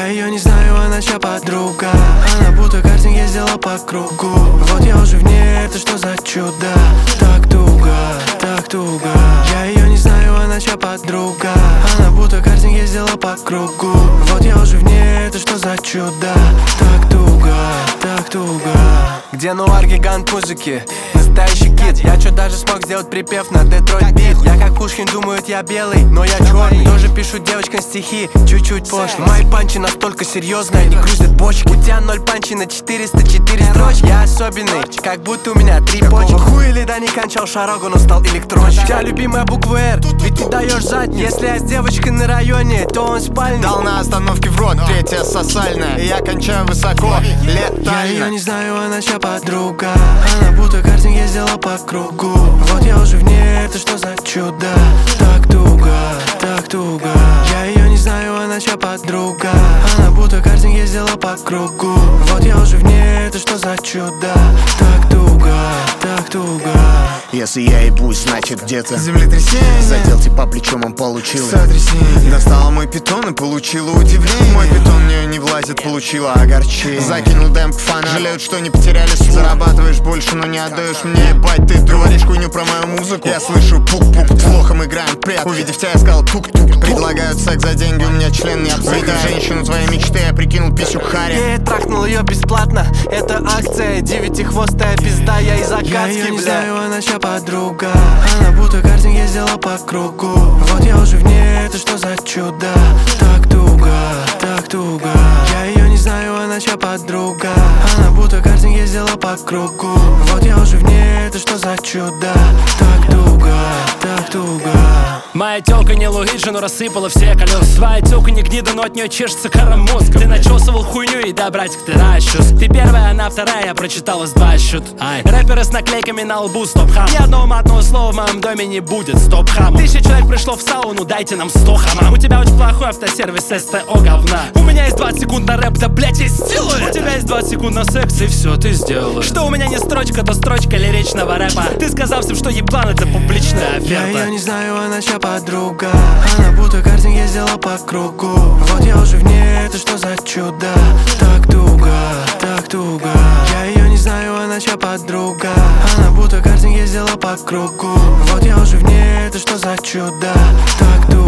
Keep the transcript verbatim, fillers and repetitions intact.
ее не знаю, она чья подруга. Она будто картинг ездила по кругу. Вот я уже в ней, это что за чудо? Так туго, так туго. Я ее не знаю, она чья подруга. Она будто картинг ездила по кругу. Вот я уже в ней, это что за чудо? Так туго, так туго. Где нуар, гигант музыки, настоящий кит. Я чё даже смог сделать припев на Детройт бит. Я как Пушкин, думают я белый, но я черный. Тоже пишу девочкам стихи, чуть-чуть пошло. Мои панчи настолько серьезные, они грузят бочки. У тебя ноль панчи на четыреста четыре строчки. Я особенный, как будто у меня три почки. Хуй или да не кончал шарагу, но стал электронщик. У тебя любимая буква Р, ведь не даешь задний. Если я с девочкой на районе, то он спальный. Дал на остановке в рот, третья сосальная. И я кончаю высоко, летально. Я ее не знаю, она чья подруга. Она будто картинг ездила по кругу. Вот я уже в ней, это что за чудо? Так туго, так туго. Я ее не знаю, она чья подруга. Она будто картинг ездила по кругу. Вот я уже в ней, это что за чудо? Так туго, так туго. Если я ебусь, значит где-то землетрясение. Задел типа плечом, он получил сотрясение. Достала мой питон и получила удивление. Мой питон в нее не влазит, получила огорчение. Закинул демку фана, жалеют, что не потеряли слух. Зарабатываешь больше, но не отдаешь мне. Ебать, ты говоришь хуйню про мою музыку. Я слышу пук-пук, плохо мы играем прят. Увидев тебя, я сказал тук-тук. Предлагают секс за деньги, у меня член не обсудит. Женщину твоей мечты, я прикинул писю к харе. Я трахнул ее бесплатно, это акция. Девятихвостая пизда, я из Акацки, бля. Я ее не знаю, она чья подруга. Она будто картинг ездила по кругу. Вот я уже в ней, это что за чудо? Так туго, так туго. Я ее не знаю, она чья подруга. Она будто картинг ездила по кругу. Вот я уже в ней, это что за чудо? Так туго, так туго. Моя тёлка не Луиджи, но рассыпала все колеса. Твоя тёлка не гнида, но от неё чешется кора мозга. Ты начесывал хуйню, и да, братик, ты расчёс. Ты первая, она вторая, я прочитал из два счет. Ай. Рэперы с наклейками на лбу, стоп хам. Ни одного матного слова в моем доме не будет, стоп хам. Тысяча человек пришло в сауну, дайте нам сто хамам. У тебя очень плохой автосервис СТО говна. У меня есть двадцать секунд на рэп, да блять, я сделаю. У тебя есть двадцать секунд на секс, и все ты сделаешь. Что у меня не строчка, то строчка лиричного рэпа. Ты сказал всем, что еблан, это публичная оферта. Я ее не знаю, она чья подруга. Она будто картинг ездила по кругу. Вот я уже в ней, это что за чудо? Так туго, так туго. Я ее не знаю, она чья подруга. Она будто картинг ездила по кругу. Вот я уже в ней, это что за чудо? Так туго.